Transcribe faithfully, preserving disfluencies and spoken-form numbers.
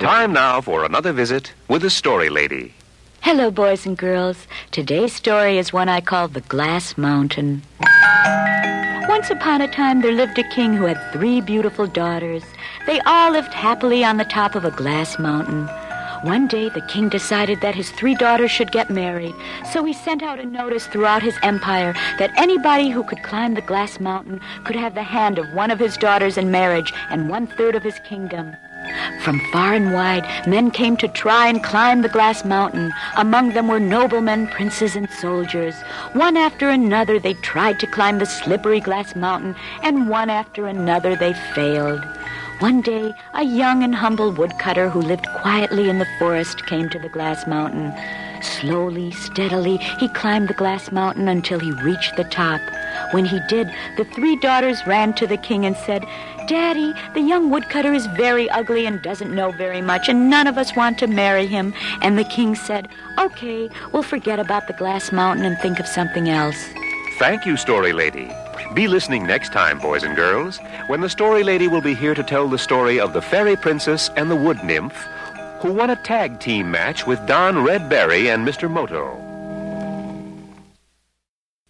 Time now for another visit with the Story Lady. Hello, boys and girls. Today's story is one I call The Glass Mountain. Once upon a time, there lived a king who had three beautiful daughters. They all lived happily on the top of a glass mountain. One day, the king decided that his three daughters should get married, so he sent out a notice throughout his empire that anybody who could climb the glass mountain could have the hand of one of his daughters in marriage and one-third of his kingdom. From far and wide, men came to try and climb the glass mountain. Among them were noblemen, princes, and soldiers. One after another, they tried to climb the slippery glass mountain, and one after another, they failed. One day, a young and humble woodcutter who lived quietly in the forest came to the glass mountain. Slowly, steadily, he climbed the glass mountain until he reached the top. When he did, the three daughters ran to the king and said, "Daddy, the young woodcutter is very ugly and doesn't know very much, and none of us want to marry him." And the king said, "Okay, we'll forget about the glass mountain and think of something else." Thank you, Story Lady. Be listening next time, boys and girls, when the Story Lady will be here to tell the story of the fairy princess and the wood nymph who won a tag team match with Don Redberry and Mister Moto.